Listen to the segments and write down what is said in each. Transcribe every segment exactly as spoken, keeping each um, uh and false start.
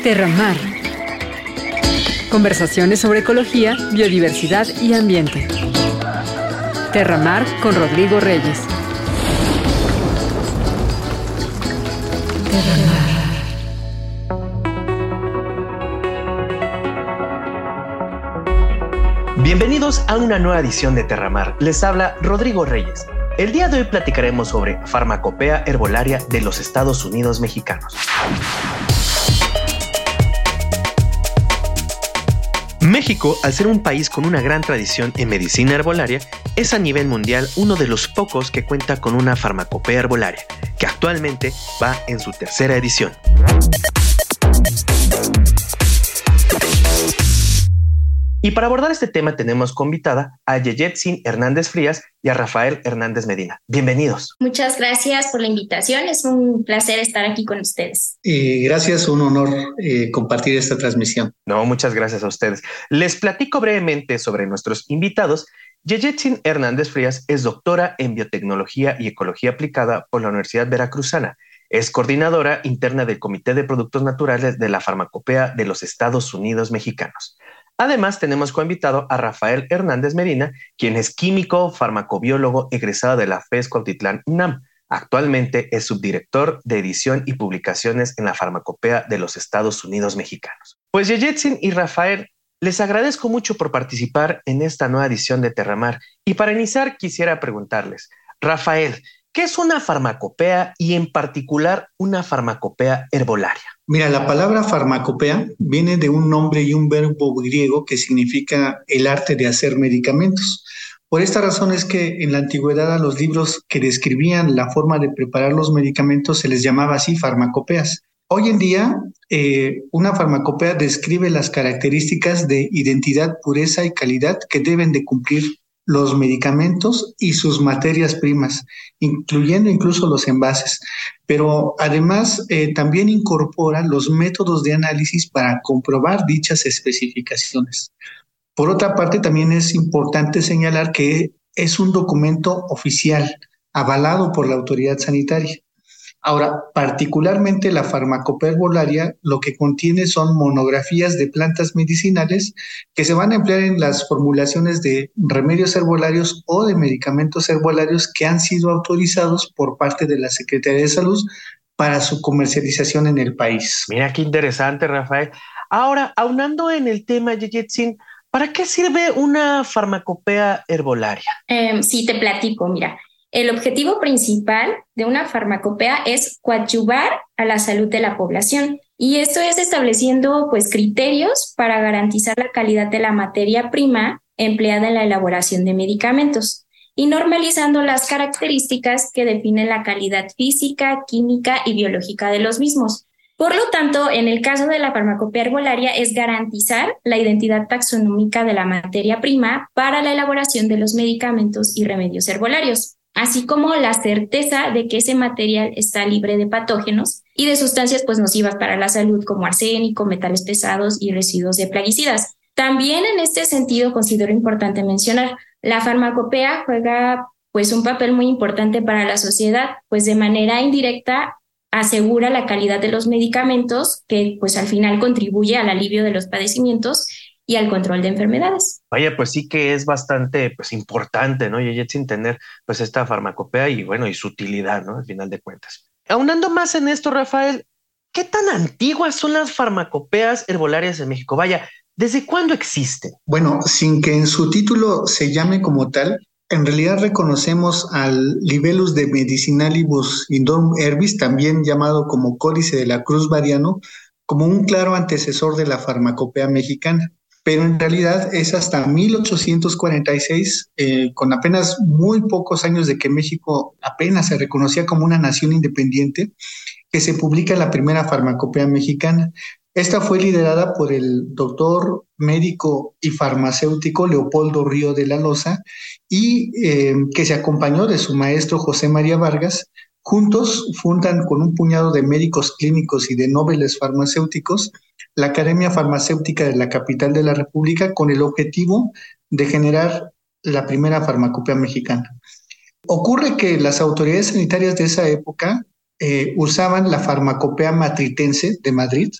Terramar. Conversaciones sobre ecología, biodiversidad y ambiente. Terramar con Rodrigo Reyes. Terramar. Bienvenidos a una nueva edición de Terramar. Les habla Rodrigo Reyes. El día de hoy platicaremos sobre farmacopea herbolaria de los Estados Unidos mexicanos. México, al ser un país con una gran tradición en medicina herbolaria, es a nivel mundial uno de los pocos que cuenta con una farmacopea herbolaria, que actualmente va en su tercera edición. Y para abordar este tema tenemos convitada a Yeyetzin Hernández Frías y a Rafael Hernández Medina. Bienvenidos. Muchas gracias por la invitación. Es un placer estar aquí con ustedes. Eh, gracias, un honor eh, compartir esta transmisión. No, muchas gracias a ustedes. Les platico brevemente sobre nuestros invitados. Yeyetzin Hernández Frías es doctora en biotecnología y ecología aplicada por la Universidad Veracruzana. Es coordinadora interna del Comité de Productos Naturales de la Farmacopea de los Estados Unidos mexicanos. Además, tenemos coinvitado a Rafael Hernández Medina, quien es químico, farmacobiólogo egresado de la FES Cuautitlán UNAM. Actualmente es subdirector de edición y publicaciones en la Farmacopea de los Estados Unidos mexicanos. Pues Yeyetzin y Rafael, les agradezco mucho por participar en esta nueva edición de Terramar. Y para iniciar, quisiera preguntarles, Rafael, ¿qué es una farmacopea y en particular una farmacopea herbolaria? Mira, la palabra farmacopea viene de un nombre y un verbo griego que significa el arte de hacer medicamentos. Por esta razón es que en la antigüedad a los libros que describían la forma de preparar los medicamentos se les llamaba así farmacopeas. Hoy en día, eh, una farmacopea describe las características de identidad, pureza y calidad que deben de cumplir los medicamentos y sus materias primas, incluyendo incluso los envases. Pero además eh, también incorpora los métodos de análisis para comprobar dichas especificaciones. Por otra parte, también es importante señalar que es un documento oficial, avalado por la autoridad sanitaria. Ahora, particularmente la farmacopea herbolaria, lo que contiene son monografías de plantas medicinales que se van a emplear en las formulaciones de remedios herbolarios o de medicamentos herbolarios que han sido autorizados por parte de la Secretaría de Salud para su comercialización en el país. Mira qué interesante, Rafael. Ahora, aunando en el tema, Yeyetzin, ¿para qué sirve una farmacopea herbolaria? Eh, sí, te platico, mira. El objetivo principal de una farmacopea es coadyuvar a la salud de la población, y esto es estableciendo pues criterios para garantizar la calidad de la materia prima empleada en la elaboración de medicamentos y normalizando las características que definen la calidad física, química y biológica de los mismos. Por lo tanto, en el caso de la farmacopea herbolaria es garantizar la identidad taxonómica de la materia prima para la elaboración de los medicamentos y remedios herbolarios, así como la certeza de que ese material está libre de patógenos y de sustancias pues nocivas para la salud como arsénico, metales pesados y residuos de plaguicidas. También en este sentido considero importante mencionar, la farmacopea juega pues un papel muy importante para la sociedad, pues de manera indirecta asegura la calidad de los medicamentos que pues al final contribuye al alivio de los padecimientos y al control de enfermedades. Vaya, pues sí que es bastante pues importante, ¿no? Y sin tener pues esta farmacopea y bueno, y su utilidad, ¿no? Al final de cuentas. Aunando más en esto, Rafael, ¿qué tan antiguas son las farmacopeas herbolarias en México? Vaya, ¿desde cuándo existen? Bueno, sin que en su título se llame como tal, en realidad reconocemos al Libellus de Medicinalibus Indorum Herbis, también llamado como Códice de la Cruz Badiano, como un claro antecesor de la farmacopea mexicana. Pero en realidad es hasta mil ochocientos cuarenta y seis, eh, con apenas muy pocos años de que México apenas se reconocía como una nación independiente, que se publica la primera farmacopea mexicana. Esta fue liderada por el doctor médico y farmacéutico Leopoldo Río de la Loza y eh, que se acompañó de su maestro José María Vargas. Juntos fundan con un puñado de médicos clínicos y de nobles farmacéuticos la Academia Farmacéutica de la capital de la República con el objetivo de generar la primera farmacopea mexicana. Ocurre que las autoridades sanitarias de esa época eh, usaban la farmacopea matritense de Madrid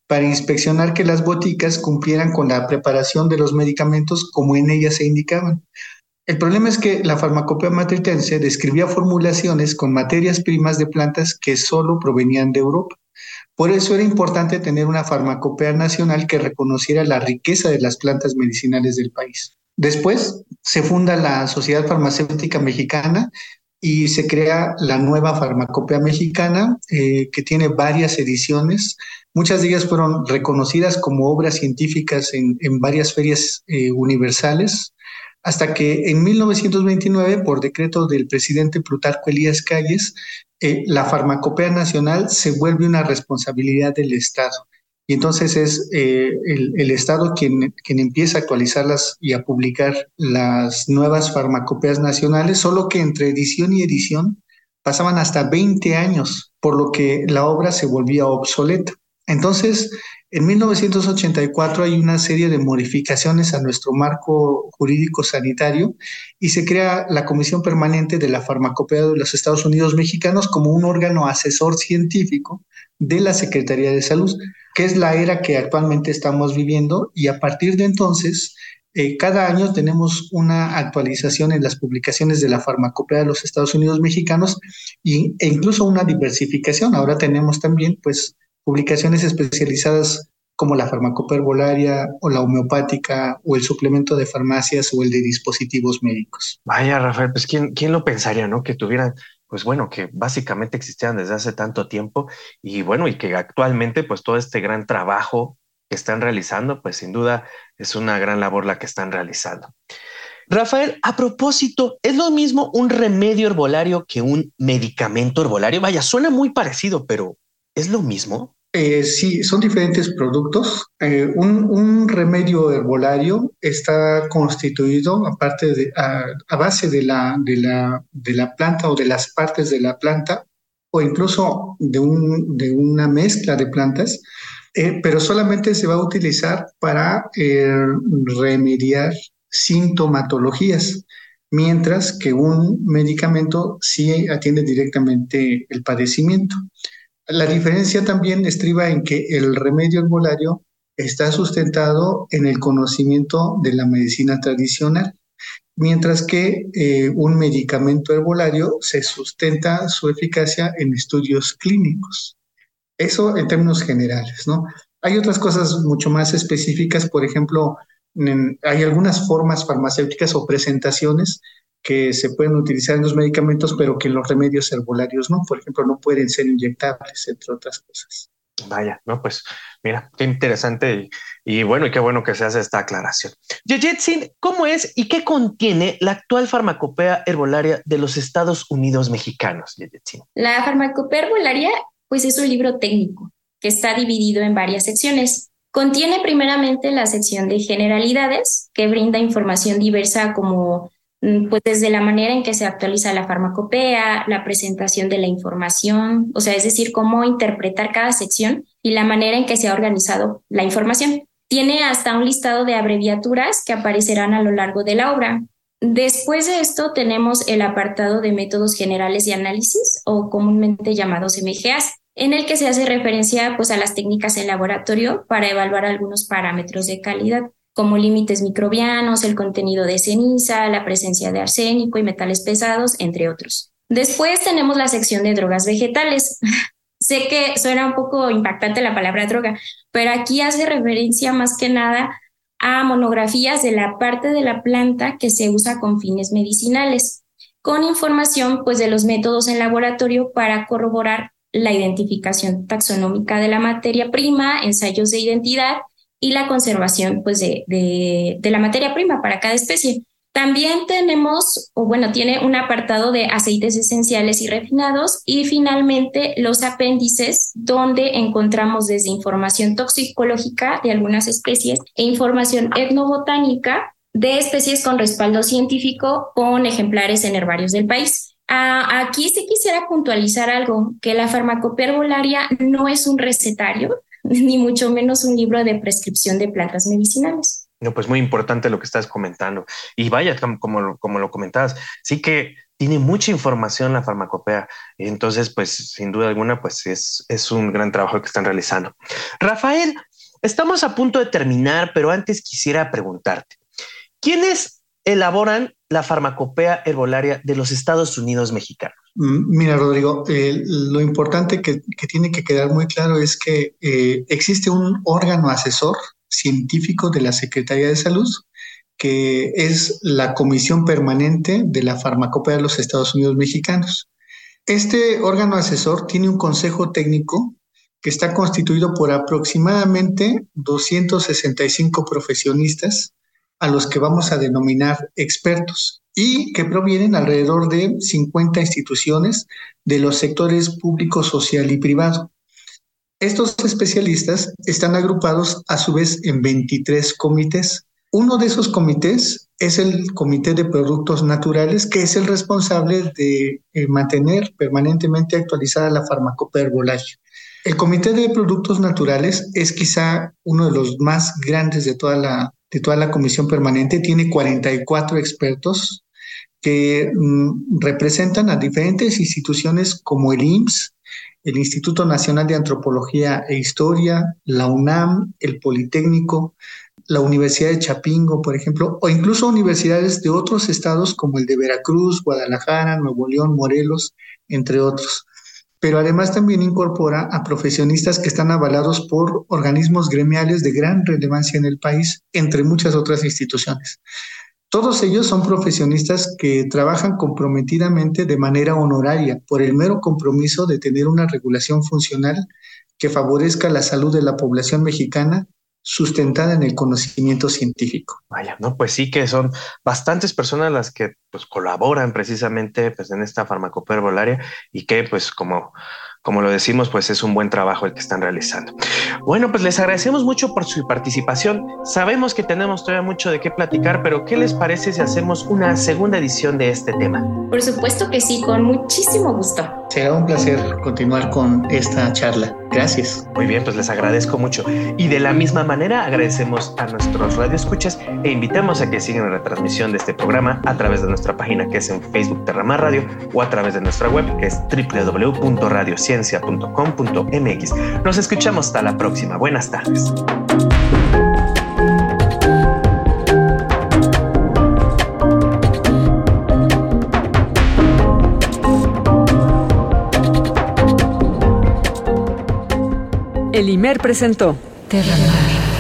para inspeccionar que las boticas cumplieran con la preparación de los medicamentos como en ellas se indicaban. El problema es que la farmacopea matritense describía formulaciones con materias primas de plantas que solo provenían de Europa. Por eso era importante tener una farmacopea nacional que reconociera la riqueza de las plantas medicinales del país. Después se funda la Sociedad Farmacéutica Mexicana y se crea la nueva Farmacopea Mexicana, eh, que tiene varias ediciones. Muchas de ellas fueron reconocidas como obras científicas en, en varias ferias eh, universales, hasta que en mil novecientos veintinueve, por decreto del presidente Plutarco Elías Calles, eh, la Farmacopea Nacional se vuelve una responsabilidad del Estado. Y entonces es eh, el, el Estado quien, quien empieza a actualizarlas y a publicar las nuevas farmacopeas nacionales, solo que entre edición y edición pasaban hasta veinte años, por lo que la obra se volvía obsoleta. Entonces, en mil novecientos ochenta y cuatro hay una serie de modificaciones a nuestro marco jurídico sanitario y se crea la Comisión Permanente de la Farmacopea de los Estados Unidos Mexicanos como un órgano asesor científico de la Secretaría de Salud, que es la era que actualmente estamos viviendo, y a partir de entonces, eh, cada año tenemos una actualización en las publicaciones de la Farmacopea de los Estados Unidos Mexicanos y, e incluso una diversificación. Ahora tenemos también, pues, publicaciones especializadas como la farmacopea herbolaria o la homeopática o el suplemento de farmacias o el de dispositivos médicos. Vaya, Rafael, pues ¿quién, quién lo pensaría, ¿no? Que tuvieran, pues bueno, que básicamente existían desde hace tanto tiempo y bueno, y que actualmente pues todo este gran trabajo que están realizando, pues sin duda es una gran labor la que están realizando. Rafael, a propósito, ¿es lo mismo un remedio herbolario que un medicamento herbolario? Vaya, suena muy parecido, pero ¿es lo mismo? Eh, sí, son diferentes productos. Eh, un, un remedio herbolario está constituido aparte de, a, a base de la, de, la, de la planta o de las partes de la planta o incluso de, un, de una mezcla de plantas, eh, pero solamente se va a utilizar para eh, remediar sintomatologías, mientras que un medicamento sí atiende directamente el padecimiento. La diferencia también estriba en que el remedio herbolario está sustentado en el conocimiento de la medicina tradicional, mientras que eh, un medicamento herbolario se sustenta su eficacia en estudios clínicos. Eso en términos generales, ¿no? Hay otras cosas mucho más específicas, por ejemplo, en, hay algunas formas farmacéuticas o presentaciones que se pueden utilizar en los medicamentos, pero que en los remedios herbolarios no. Por ejemplo, no pueden ser inyectables, entre otras cosas. Vaya, no, pues mira, qué interesante y, y bueno, y qué bueno que se hace esta aclaración. Yeyetsin, ¿cómo es y qué contiene la actual farmacopea herbolaria de los Estados Unidos mexicanos, Yeyetsin? La farmacopea herbolaria, pues es un libro técnico que está dividido en varias secciones. Contiene primeramente la sección de generalidades, que brinda información diversa como pues desde la manera en que se actualiza la farmacopea, la presentación de la información, o sea, es decir, cómo interpretar cada sección y la manera en que se ha organizado la información. Tiene hasta un listado de abreviaturas que aparecerán a lo largo de la obra. Después de esto tenemos el apartado de métodos generales de análisis, o comúnmente llamados M G As, en el que se hace referencia pues, a las técnicas en laboratorio para evaluar algunos parámetros de calidad, como límites microbianos, el contenido de ceniza, la presencia de arsénico y metales pesados, entre otros. Después tenemos la sección de drogas vegetales. Sé que suena un poco impactante la palabra droga, pero aquí hace referencia más que nada a monografías de la parte de la planta que se usa con fines medicinales, con información pues, de los métodos en laboratorio para corroborar la identificación taxonómica de la materia prima, ensayos de identidad y la conservación pues, de, de, de la materia prima para cada especie. También tenemos, o bueno, tiene un apartado de aceites esenciales y refinados y finalmente los apéndices, donde encontramos desde información toxicológica de algunas especies e información etnobotánica de especies con respaldo científico con ejemplares en herbarios del país. Ah, aquí sí quisiera puntualizar algo, que la farmacopea herbolaria no es un recetario, ni mucho menos un libro de prescripción de plantas medicinales. No, pues muy importante lo que estás comentando. Y vaya, como, como lo comentabas, sí que tiene mucha información la farmacopea. Entonces, pues sin duda alguna, pues es, es un gran trabajo que están realizando. Rafael, estamos a punto de terminar, pero antes quisiera preguntarte, ¿quiénes elaboran la farmacopea herbolaria de los Estados Unidos mexicanos? Mira, Rodrigo, eh, lo importante que, que tiene que quedar muy claro es que eh, existe un órgano asesor científico de la Secretaría de Salud, que es la Comisión Permanente de la Farmacopea de los Estados Unidos Mexicanos. Este órgano asesor tiene un consejo técnico que está constituido por aproximadamente doscientos sesenta y cinco profesionistas, a los que vamos a denominar expertos, y que provienen alrededor de cincuenta instituciones de los sectores público, social y privado. Estos especialistas están agrupados a su vez en veintitrés comités. Uno de esos comités es el Comité de Productos Naturales, que es el responsable de eh, mantener permanentemente actualizada la farmacopea herbolaria. El Comité de Productos Naturales es quizá uno de los más grandes de toda la, de toda la Comisión Permanente. Tiene cuarenta y cuatro expertos que mm, representan a diferentes instituciones como el I M S S, el Instituto Nacional de Antropología e Historia, la UNAM, el Politécnico, la Universidad de Chapingo, por ejemplo, o incluso universidades de otros estados como el de Veracruz, Guadalajara, Nuevo León, Morelos, entre otros. Pero además también incorpora a profesionistas que están avalados por organismos gremiales de gran relevancia en el país, entre muchas otras instituciones. Todos ellos son profesionistas que trabajan comprometidamente de manera honoraria por el mero compromiso de tener una regulación funcional que favorezca la salud de la población mexicana, sustentada en el conocimiento científico. Vaya, no, pues sí que son bastantes personas las que pues colaboran precisamente pues en esta farmacopea herbolaria y que pues como Como lo decimos, pues es un buen trabajo el que están realizando. Bueno, pues les agradecemos mucho por su participación. Sabemos que tenemos todavía mucho de qué platicar, pero ¿qué les parece si hacemos una segunda edición de este tema? Por supuesto que sí, con muchísimo gusto. Será un placer continuar con esta charla. Gracias. Muy bien, pues les agradezco mucho. Y de la misma manera agradecemos a nuestros radioescuchas e invitamos a que sigan la retransmisión de este programa a través de nuestra página que es en Facebook Terramar Radio o a través de nuestra web que es doble u doble u doble u punto radio ciencia punto com punto m x. Nos escuchamos hasta la próxima. Buenas tardes. El I M E R presentó Terramar.